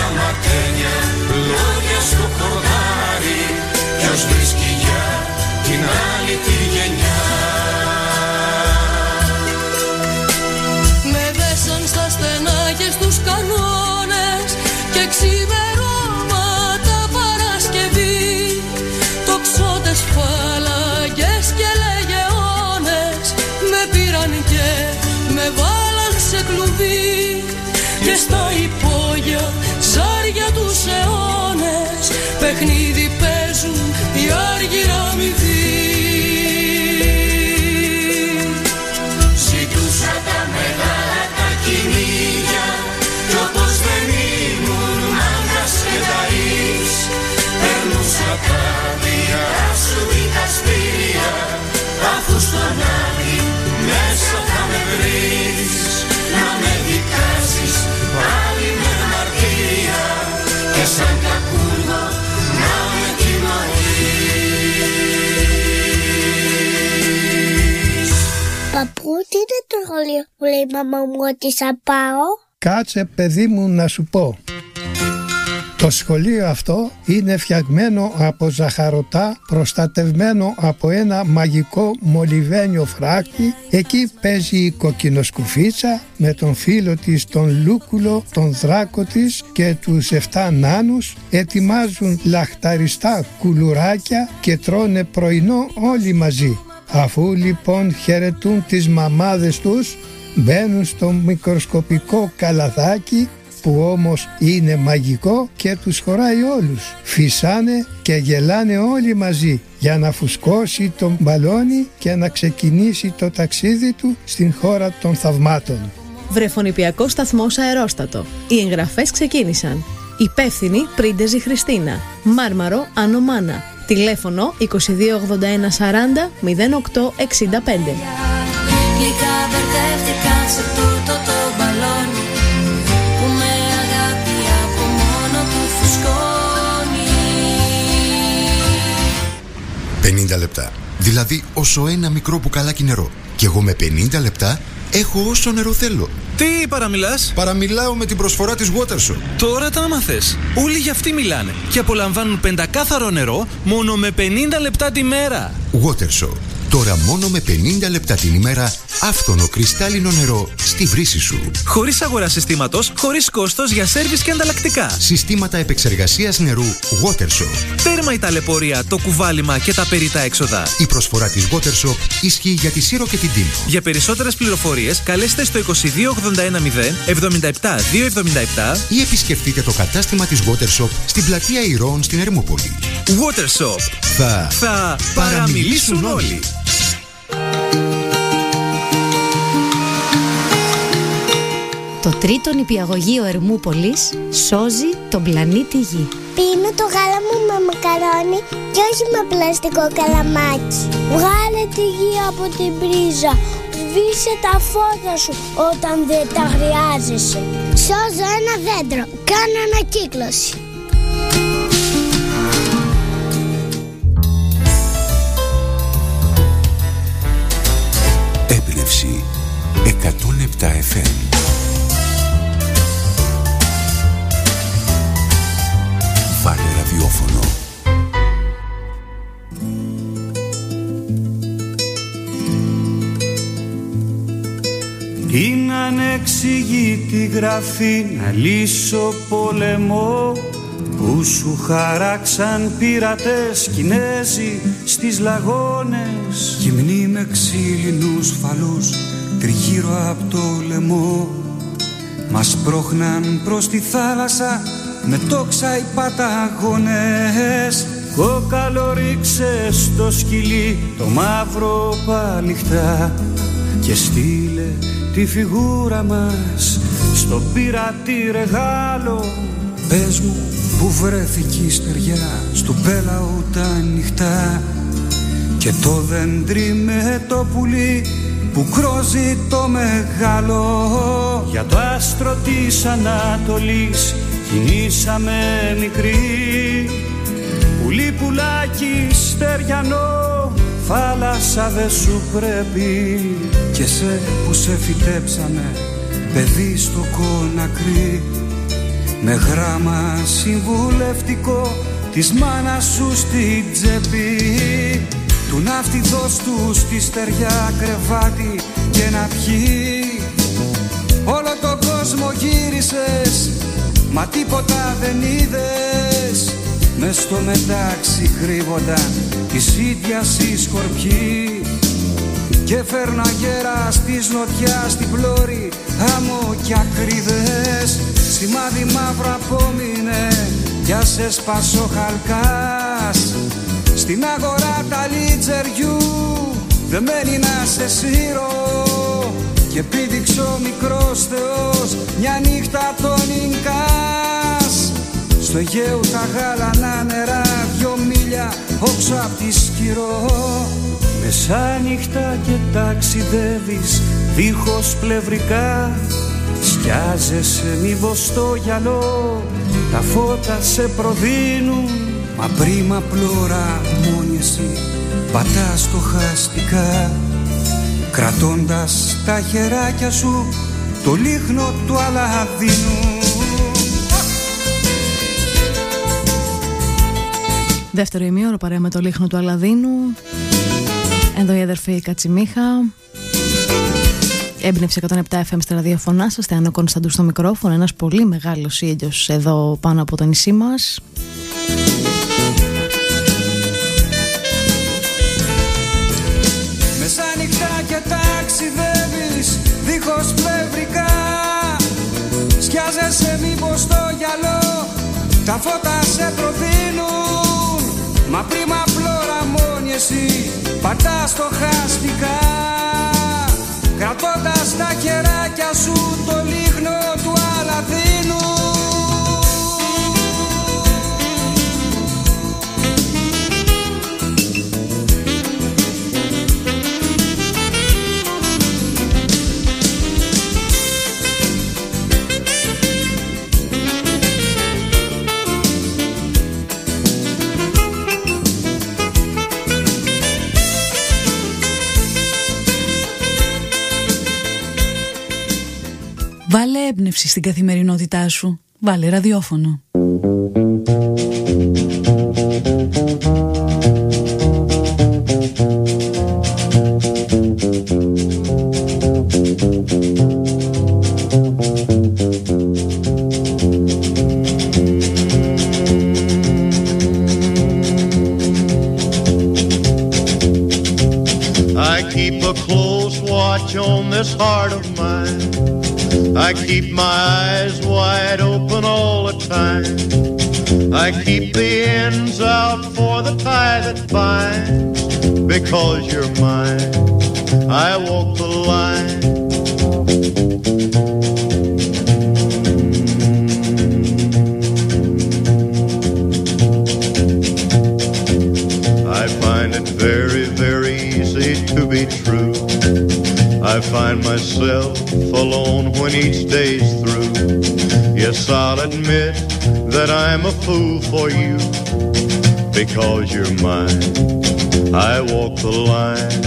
Μαλαματένια λόγια στο χορτάρι, ποιος βρίσκει για τη και στο υπόγειο ζάρια τους αιώνες παιχνίδι παίζουν οι αργυράμιδοι. Ζητούσα τα μεγάλα τα κυνήγια κι όπως δεν ήμουν μάγκας και ταΐς περνούσα τα διά σου δικαστήρια αφού στον άδει μέσα θα με βρεις να με δικάσεις πάλι με αμαρτία και σαν κακούργο να με τιμωρείς. Παππού, τι είναι το σχολείο που λέει η μαμά μου ότι θα πάω? Κάτσε παιδί μου να σου πω. Το σχολείο αυτό είναι φτιαγμένο από ζαχαρωτά, προστατευμένο από ένα μαγικό μολυβένιο φράχτη. Εκεί παίζει η κοκκινοσκουφίτσα με τον φίλο της τον Λούκουλο, τον δράκο της και τους εφτά νάνους. Ετοιμάζουν λαχταριστά κουλουράκια και τρώνε πρωινό όλοι μαζί. Αφού λοιπόν χαιρετούν τις μαμάδες τους, μπαίνουν στο μικροσκοπικό καλαθάκι που όμως είναι μαγικό και τους χωράει όλους. Φυσάνε και γελάνε όλοι μαζί για να φουσκώσει τον μπαλόνι και να ξεκινήσει το ταξίδι του στην χώρα των θαυμάτων. Βρεφονιπιακός σταθμός Αερόστατο. Οι εγγραφές ξεκίνησαν. Υπεύθυνη Πρίντεζη Χριστίνα. Μάρμαρο Άνω Μάνα. Τηλέφωνο είκοσι δύο ογδόντα ένα σαράντα μηδέν οκτώ εξήντα πέντε. Γλυκά μπερδεύτηκαν σε τούτο το μπαλόνι που με αγάπη από μόνο του φουσκώνει. πενήντα λεπτά. Δηλαδή όσο ένα μικρό μπουκαλάκι νερό. Και εγώ με πενήντα λεπτά έχω όσο νερό θέλω. Τι παραμιλάς? Παραμιλάω με την προσφορά της Watershop. Τώρα τα άμαθες. Όλοι για αυτή μιλάνε. Και απολαμβάνουν πεντακάθαρο νερό μόνο με πενήντα λεπτά τη μέρα. Watershop. Τώρα μόνο με πενήντα λεπτά την ημέρα άφθονο κρυστάλλινο νερό στη βρύση σου. Χωρίς αγορά συστήματος, χωρίς κόστος για σέρβις και ανταλλακτικά. Συστήματα επεξεργασίας νερού Watershop. Τέρμα η ταλαιπωρία, το κουβάλιμα και τα περιτά έξοδα. Η προσφορά της Watershop ισχύει για τη Σύρο και την Τίνο. Για περισσότερες πληροφορίες καλέστε στο είκοσι δύο ογδόντα ένα μηδέν εβδομήντα επτά διακόσια εβδομήντα επτά ή επισκεφτείτε το κατάστημα της Watershop στην πλατεία Ηρώων στην Ερμούπολη. Watershop. Θα, θα παραμιλήσουν όλοι. Το τρίτο νηπιαγωγείο Ερμούπολης σώζει τον πλανήτη Γη. Πίνω το γάλα μου με μακαρόνι και όχι με πλαστικό καλαμάκι. Βγάλε τη γη από την πρίζα. Σβήσε τα φώτα σου όταν δεν τα χρειάζεσαι. Σώζω ένα δέντρο. Κάνω ανακύκλωση. Έμπνευση εκατόν επτά εφ εμ. Βάλε ραδιόφωνο. Είναι ανεξηγήτη γραφή να λύσω πόλεμο που σου χαράξαν πειρατές Κινέζοι στις λαγώνες, γυμνοί με ξύλινους φαλούς τριγύρω απ' το λαιμό. Μας πρόχναν προς τη θάλασσα με τόξα οι παταγώνες. Κόκαλο ρίξε στο σκυλί το μαύρο παλιχτά και στείλε τη φιγούρα μας στο πειρατή ρεγάλο. Πες μου που βρέθηκε η στεριά στου πέλαου τα νυχτά και το δέντρι με το πουλί που κρόζει το μεγάλο. Για το άστρο της Ανατολής κινήσαμε μικρή, πουλί πουλάκι στεριανό, θάλασσα δε σου πρέπει. Και σε που σε φυτέψαμε παιδί στο κονακρί, με γράμμα συμβουλευτικό της μάνας σου στην τσέπη, του ναύτη δώσ' του στη στεριά κρεβάτι και να πιει. Όλο τον κόσμο γύρισες μα τίποτα δεν είδες, μες στο μετάξι κρύβονταν της ίδιας οι σκορπιοί. και φέρνα γέρα της νοτιάς στην πλώρη, άμμο κι ακρίδες. Σημάδι μαύρα απόμεινε κι ας έσπασε ο χαλκάς. Στην αγορά τα λιτζεριού δεν μένει να σε σύρω, και πήδηξε ο μικρός θεός μια νύχτα τον Ινκάς. Στο Αιγαίου τα γάλανα νερά δυο μίλια όξω απ' τη Σκυρό. Μεσάνυχτα και ταξιδεύεις δίχως πλευρικά, σκιάζεσαι μήπως στο γυαλό, τα φώτα σε προδίνουν. Μα πρίμα πλώρα μόνη εσύ πατάς το χαστικά, κρατώντας τα χεράκια σου το λίχνο του Αλαδίνου. Δεύτερο ημίωρο παρέα με το λίχνο του Αλαδίνου. Εδώ η αδερφή Κατσιμίχα. Έμπνευση εκατόν επτά εφ εμ στα ραδιοφωνά σας. Θεάνο Κωνσταντού στο μικρόφωνο. Ένας πολύ μεγάλος ήλιος εδώ πάνω από το νησί μας. Μεσάνυχτα και ταξιδεύεις δίχως πλευρικά, σκιάζεσαι μήπως στο γυαλό, τα φώτα σε προδίνουν. Μα πρίμα πλώρα μόνη εσύ πατάς το χαστικά, κρατώντας τα χεράκια σου το λίχνο του Αλαδίνου. Βάλε έμπνευση στην καθημερινότητά σου. Βάλε ραδιόφωνο. I keep a close watch on this heart of mine. I keep my eyes wide open all the time. I keep the ends out for the tie that binds. Because you're mine, I walk the line. I find it very, very easy to be true. I find myself alone when each day's through. Yes, I'll admit that I'm a fool for you. Because you're mine, I walk the line.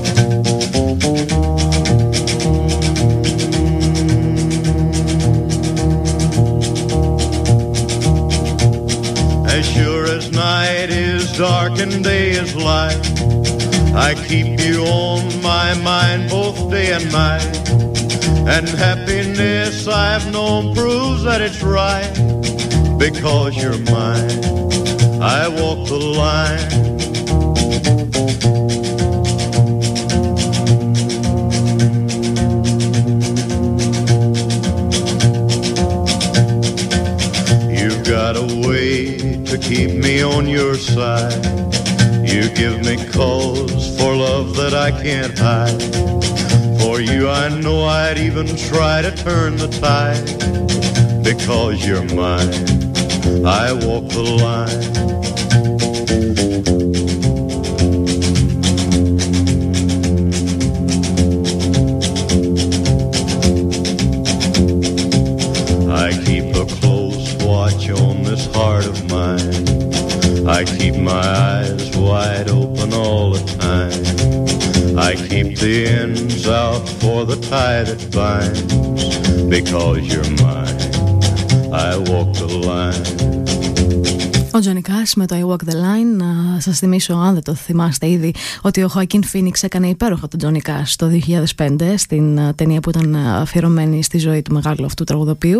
As sure as night is dark and day is light, I keep you on my mind both day and night. And happiness I've known proves that it's right. Because you're mine, I walk the line. You've got a way to keep me on your side. You give me cause for love that I can't hide. For you I know I'd even try to turn the tide. Because you're mine, I walk the line. I keep a close watch on this heart of mine. I keep my eyes wide open all the time. I keep the ends out for the tie that binds. Because you're mine, I walk the line. Ο Τζόνι Κάς με το I Walk the Line. Να σας θυμίσω, αν δεν το θυμάστε ήδη, ότι ο Χοακίν Φίνιξ έκανε υπέροχα τον Τζόνι Κάς το δύο χιλιάδες πέντε στην ταινία που ήταν αφιερωμένη στη ζωή του μεγάλου αυτού τραγουδοποιού.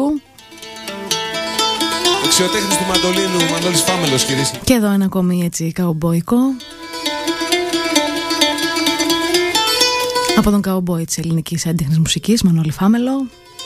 Αξιοτέχνης του μαντολίνου, Μανώλης Φάμελος, κυρίες. Και εδώ ένα ακόμη έτσι καουμπόικο. Από τον καουμπόι της ελληνικής έντεχνης μουσικής, Μανώλη Φάμελο.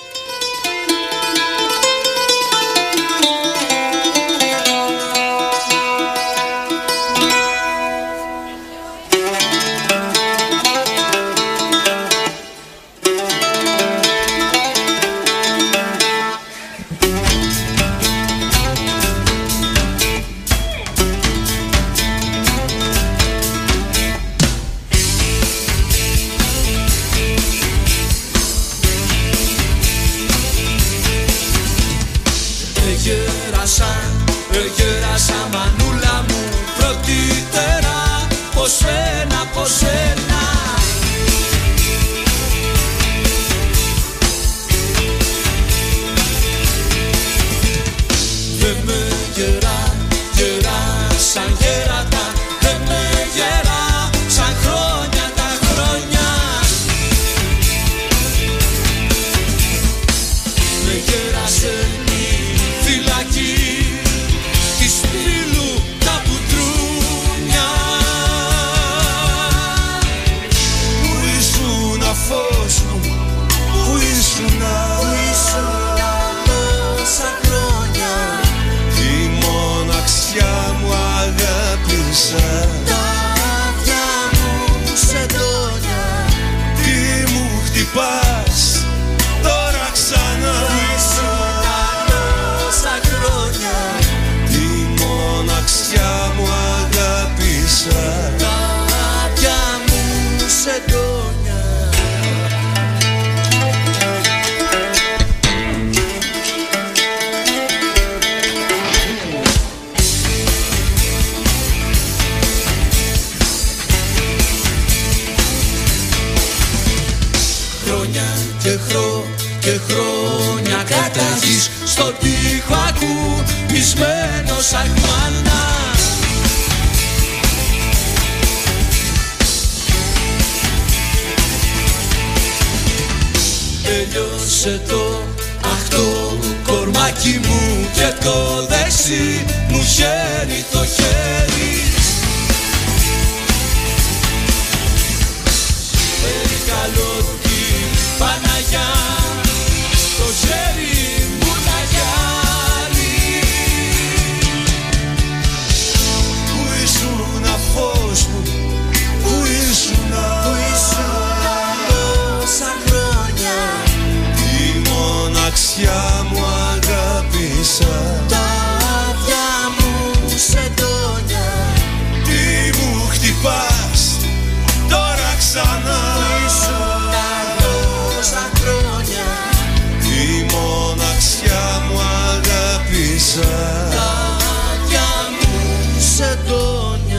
Τέλειωσε το αχτό κορμάκι μου και το δεξί μου χέρι το χέρι. Περικαλώ την Παναγιά το χέρι μου να γιάρει. Πού ήσουν φως μου, πού ήσουν, πού ήσουν τόσα χρόνια. Τη μοναξιά μου αγάπησα, τα άδεια μου σεντόνια. Τι μου χτυπάς τώρα ξανά, πού ήσουν τόσα χρόνια. Τη μοναξιά μου αγάπησα, τα άδεια μου σεντόνια.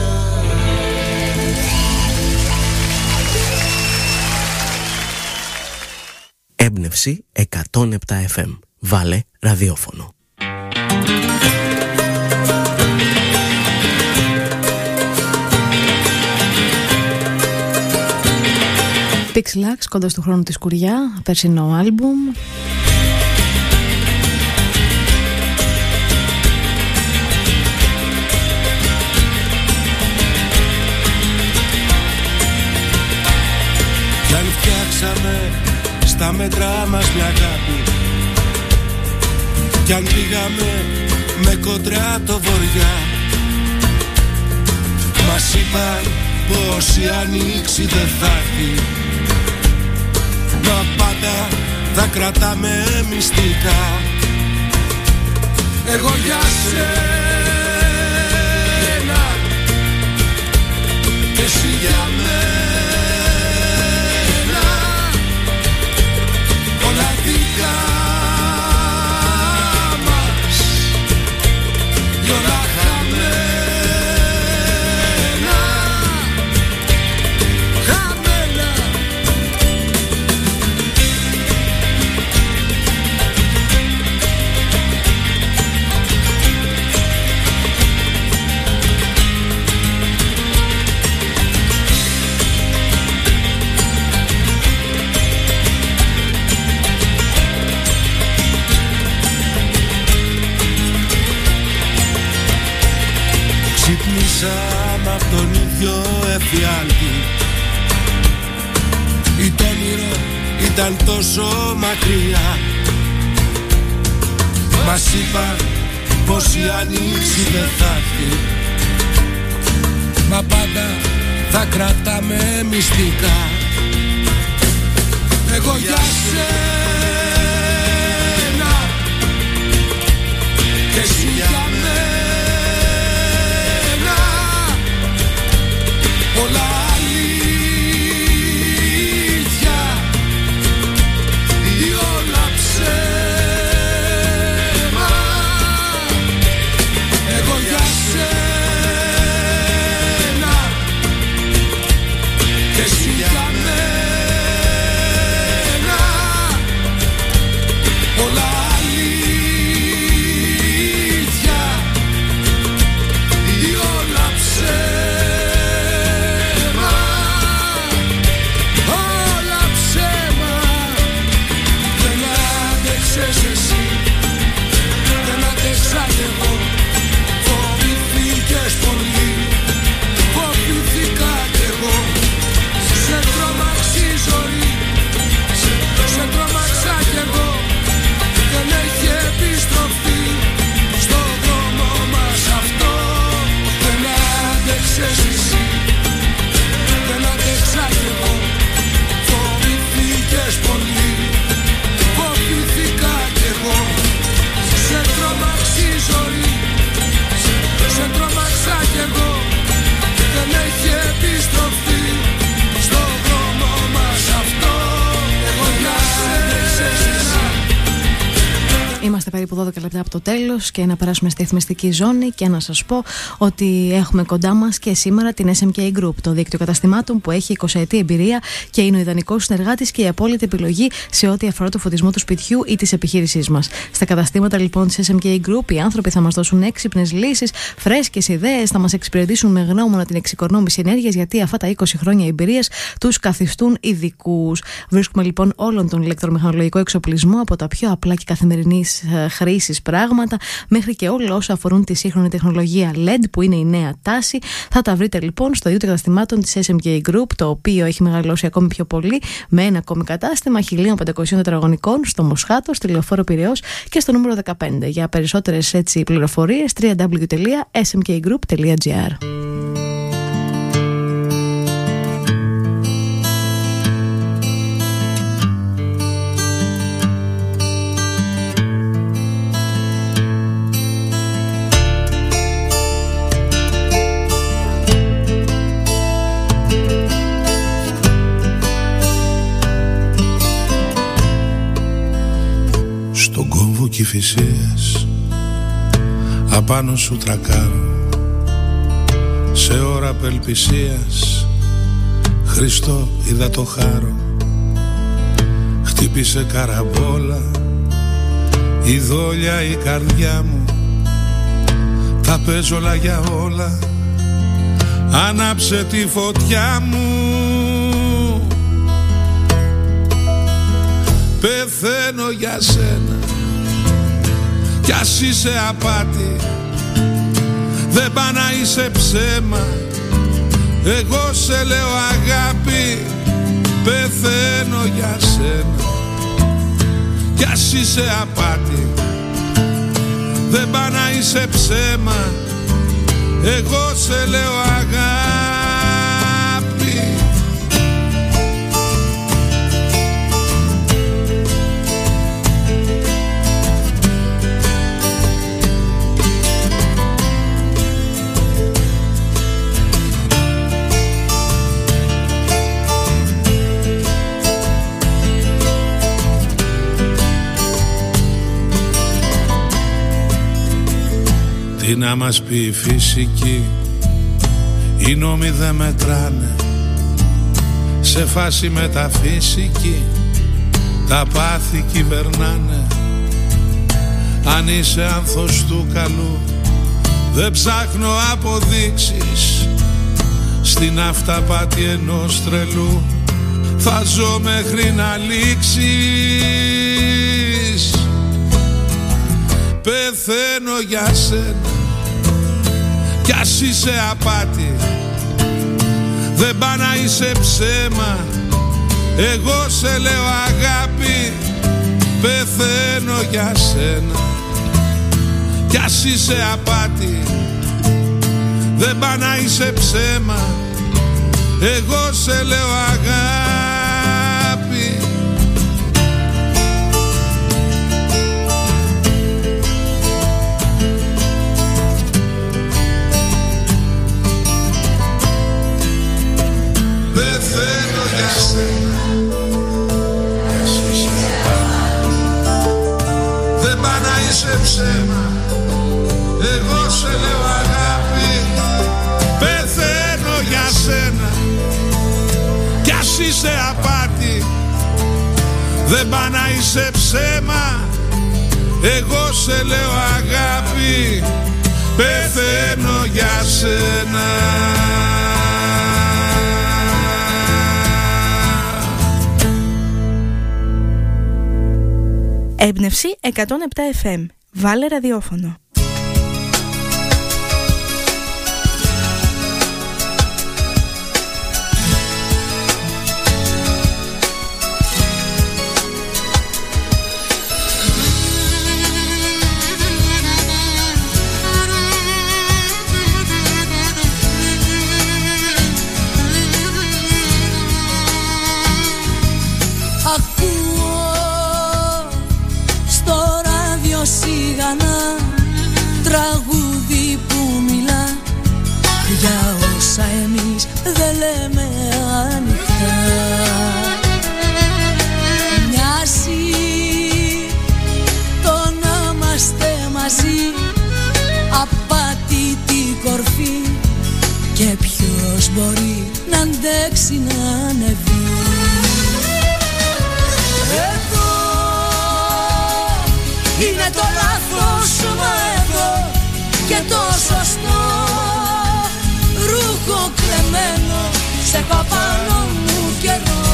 Έμπνευση εκατόν επτά εφ εμ. Βάλε ραδιόφωνο. Pixelax, κοντά του χρόνου της Κουριά, περσινό άλμπουμ. Κι αν φτιάξαμε στα μέτρα μας μια αγάπη, κι αν πήγαμε με κοντρά το βοριά, μας είπαν πως η ανοίξη δεν θα έρθει, μα πάντα θα κρατάμε μυστικά. Εγώ για σένα και εσύ για μένα, όλα δικά μας κι όλα χαμένα, χαμένα. Ξύπνησα απ' τον ίδιο εφιάλτη ή το όνειρο ήταν τόσο μακριά. Μας είπα πως η άνοιξη δεν θα έρθει, μα πάντα θα κρατάμε μυστικά. Εγώ για σένα και εσύ για μένα, όλα αλήθεια ή όλα ψέμα. Εγώ για σένα και εσύ για μένα, όλα αλήθεια ή όλα ψέμα. Όλα ψέμα. Δεν άντεξες εσύ, δεν άντεξα κι εγώ. Φοβηθήκες πολύ, φοβηθήκα κι εγώ. Σε τρόμαξε η ζωή, σε τρόμαξα κι εγώ. Δεν έχει επιστροφή στο δρόμο μας αυτό. Δεν άντεξες εσύ, δεν άντεξα κι εγώ. Φοβηθήκες πολύ, φοβηθήκα κι εγώ. Σε τρόμαξε η ζωή, σε τρόμαξα κι εγώ. Δεν έχει επιστροφή στο δρόμο μας αυτό. Εγώ για σένα. Είμαστε περίπου δώδεκα λεπτά από το τέλος και να περάσουμε στη ρυθμιστική ζώνη και να σας πω ότι έχουμε κοντά μας και σήμερα την ες εμ κέι Group, το δίκτυο καταστημάτων που έχει εικοσαετή εμπειρία και είναι ο ιδανικός συνεργάτης και η απόλυτη επιλογή σε ό,τι αφορά το φωτισμό του σπιτιού ή της επιχείρησής μας. Στα καταστήματα λοιπόν της ες εμ κέι Group οι άνθρωποι θα μας δώσουν έξυπνες λύσεις, φρέσκες ιδέες, θα μας εξυπηρετήσουν με γνώμονα την εξοικονόμηση ενέργειας, γιατί αυτά τα είκοσι χρόνια εμπειρίας τους καθιστούν ειδικούς. Βρίσκουμε λοιπόν όλον τον ηλεκτρομηχανολογικό εξοπλισμό, από τα πιο απλά και καθημερινής χρήσης πράγματα μέχρι και όλα όσα αφορούν τη σύγχρονη τεχνολογία ελ ι ντι που είναι η νέα τάση. Θα τα βρείτε λοιπόν στο ίδιο καταστημάτων της ες εμ κέι Group, το οποίο έχει μεγαλώσει ακόμη πιο πολύ με ένα ακόμη κατάστημα χίλια πεντακόσιων τετραγωνικών στο Μοσχάτο, στη Λεωφόρο Πειραιώς και στο νούμερο δεκαπέντε. Για περισσότερες έτσι πληροφορίες double-u double-u double-u τελεία ες εμ κέι group τελεία τζι άρ. Στον κόμβο Κηφισίας απάνω σου τρακάρω, σε ώρα απελπισίας Χριστό είδα το χάρο. Χτύπησε καραμπόλα η δόλια η καρδιά μου, τα παίζω όλα για όλα, άναψε τη φωτιά μου. Πεθαίνω για σένα κι ας είσαι απάτη, δεν πά να είσαι ψέμα, εγώ σε λέω αγάπη. Πεθαίνω για σένα κι ας είσαι απάτη, δεν πά να είσαι ψέμα, εγώ σε λέω αγάπη. Τι να μας πει η φυσική, οι νόμοι δεν μετράνε, σε φάση μεταφυσική τα πάθη κυβερνάνε. Αν είσαι άνθος του καλού, δεν ψάχνω αποδείξεις, στην αυταπάτη ενός τρελού θα ζω μέχρι να λήξεις. Πεθαίνω για σένα κι ας είσαι απάτη, δεν πά να είσαι ψέμα, Εγώ σε λέω αγάπη, πεθαίνω για σένα. Κι ας είσαι απάτη, δεν πά να είσαι ψέμα. Εγώ σε λέω αγάπη. Πεθαίνω για σένα. Δεν πά να είσαι ψέμα. Εγώ σε λέω αγάπη, πεθαίνω για σένα. Κι ας είσαι απάτη, δεν πά να είσαι ψέμα. Εγώ σε λέω αγάπη, πεθαίνω για σένα. Έμπνευση εκατόν επτά εφ εμ. Βάλε ραδιόφωνο. Τραγούδι που μιλά για όσα εμείς δεν λέμε ανοιχτά. Μοιάζει το να είμαστε μαζί, απάτητη κορφή. Και ποιος μπορεί να αντέξει να ανεβεί. Εδώ είναι το λάθος, μα εδώ και το σωστό. Ρούχο κλεμμένο, σε πάνω μου καιρό.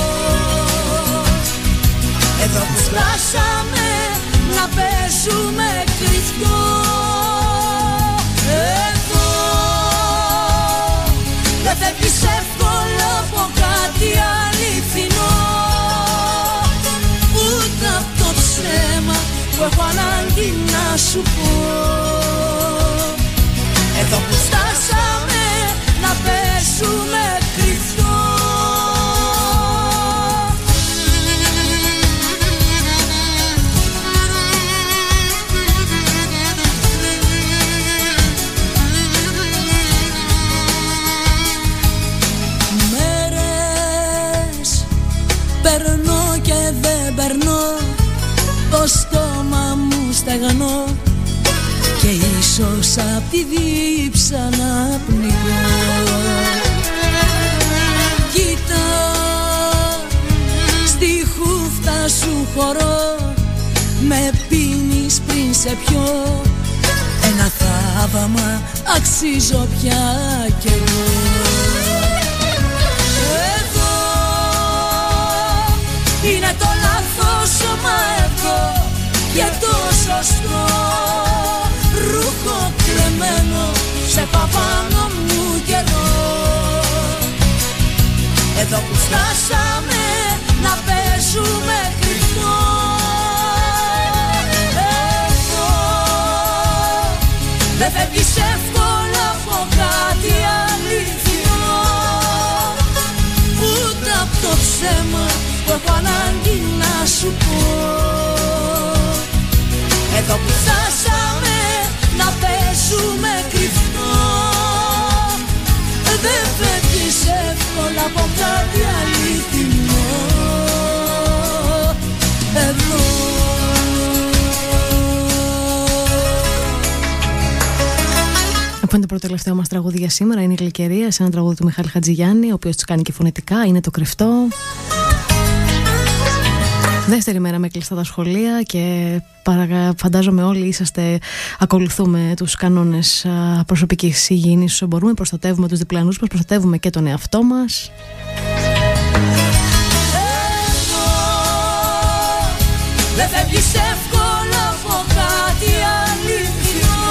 Εδώ που φτάσαμε να παίζουμε κρυφτό. Εδώ δεν φεύγεις εύκολα από κάτι αληθινό. Ούτε απ' το ψέμα που έχω ανάγκη να σου πω. Εδώ που φτάσαμε να παίζουμε κρυφτό. Μέρες περνώ και δεν περνώ, το στόμα μου στεγνώ και ίσως απ' τη δίψα να πνιγώ. Κοίτα, στη χούφτα σου χωρώ, με πίνεις πριν σε πιω. Ένα θαύμα αξίζω πια κι εγώ. Εδώ είναι το λάθος, μα εδώ και το σωστό. Ρούχο κλεμμένο, σε πάνω μου καιρό. Εδώ που φτάσαμε να παίζουμε κρυφτό. Εδώ δεν φεύγεις εύκολα από κάτι αληθινό. Ούτε απ' το ψέμα που έχω ανάγκη να σου πω. Εδώ που φτάσαμε να παίζουμε κρυφτό. Δεν φεύγεις εύκολα από κάτι αληθινό. Εδώ Αυτό είναι το πρώτο τελευταίο μας τραγούδι για σήμερα. Είναι η Γλυκερία, σε ένα τραγούδι του Μιχάλη Χατζηγιάννη, ο οποίος τις κάνει και φωνητικά. Είναι το κρυφτό. Δεύτερη μέρα με κλειστά τα σχολεία και παρα... φαντάζομαι όλοι είσαστε, ακολουθούμε τους κανόνες προσωπικής υγιεινής όσο μπορούμε, προστατεύουμε τους διπλανούς μας, προστατεύουμε και τον εαυτό μας. Δεν φεύγεις εύκολα από κάτι αληθινό.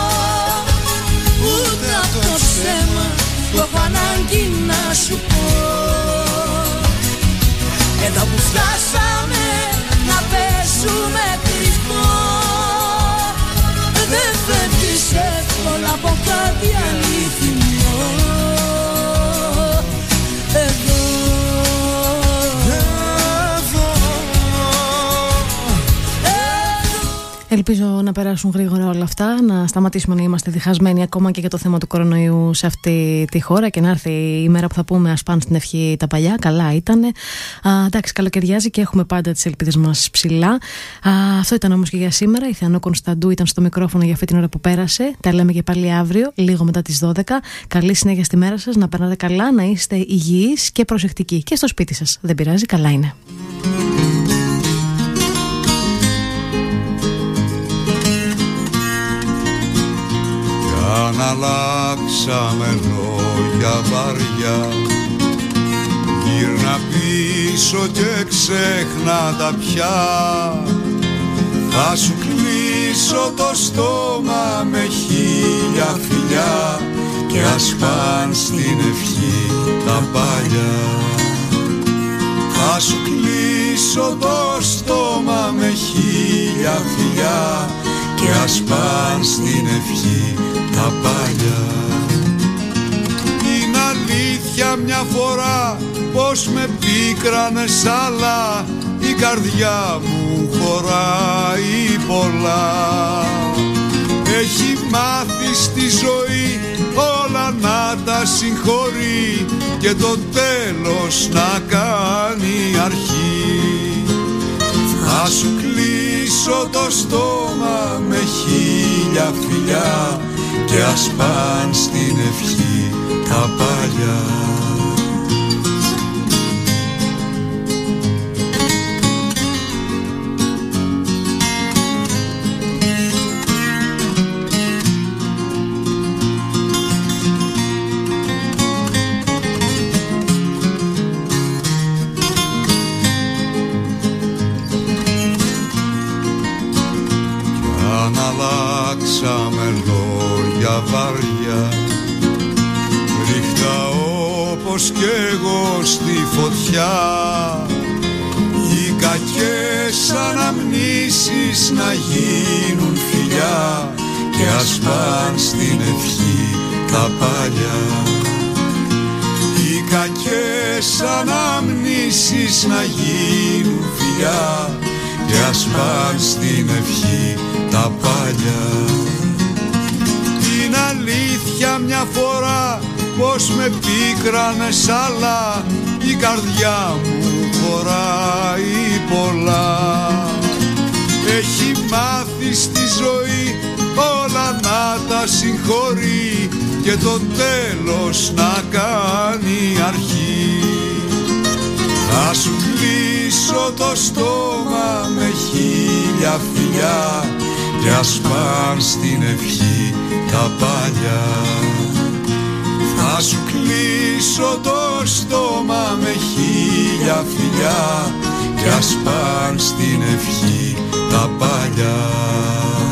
Ούτε από το ψέμα που έχω ανάγκη να σου πω. εδώ που φτάσαμε να πέσουμε κρυφτό. Δεν φεύγεις εύκολα από κάτι αληθινό. Εδώ Ελπίζω να περάσουν γρήγορα όλα αυτά, να σταματήσουμε να είμαστε διχασμένοι ακόμα και για το θέμα του κορονοϊού σε αυτή τη χώρα και να έρθει η μέρα που θα πούμε ας πάνε στην ευχή τα παλιά. Καλά ήτανε. Α, εντάξει, καλοκαιριάζει και έχουμε πάντα τις ελπίδες μας ψηλά. Α, αυτό ήταν όμως και για σήμερα. Η Θεανό Κωνσταντού ήταν στο μικρόφωνο για αυτή την ώρα που πέρασε. Τα λέμε και πάλι αύριο, λίγο μετά τις δώδεκα. Καλή συνέχεια στη μέρα σας, να περνάτε καλά, να είστε υγιείς και προσεκτικοί. Και στο σπίτι σας. Δεν πειράζει, καλά είναι. Αν αλλάξαμε λόγια βαριά, γύρνα πίσω και ξέχνα τα πια. Θα σου κλείσω το στόμα με χίλια φιλιά και ας παν στην ευχή τα παλιά. Θα σου κλείσω το στόμα με χίλια φιλιά και ας παν στην ευχή τα παλιά. Είναι αλήθεια μια φορά πως με πίκρανες, αλλά η καρδιά μου χωράει πολλά. Έχει μάθει στη ζωή όλα να τα συγχωρεί και το τέλος να κάνει αρχή. Θα σου κλείσω το στόμα με χίλια φιλιά και ας παν στην ευχή τα παλιά. Αλλάξαμε λόγια βαριά, ρίχτα όπως κι εγώ στη φωτιά. Οι κακές αναμνήσεις να γίνουν φιλιά και ας παν στην ευχή τα παλιά. Οι κακές αναμνήσεις να γίνουν φιλιά και ας παν στην ευχή τα παλιά. Είναι αλήθεια μια φορά πως με πίκρανες, αλλά η καρδιά μου χωράει πολλά. Έχει μάθει στη ζωή όλα να τα συγχωρεί και το τέλος να κάνει αρχή. Θα σου κλείσω το στόμα με χίλια φιλιά και ας παν στην ευχή τα παλιά. Θα σου κλείσω το στόμα με χίλια φιλιά και ας παν στην ευχή τα παλιά.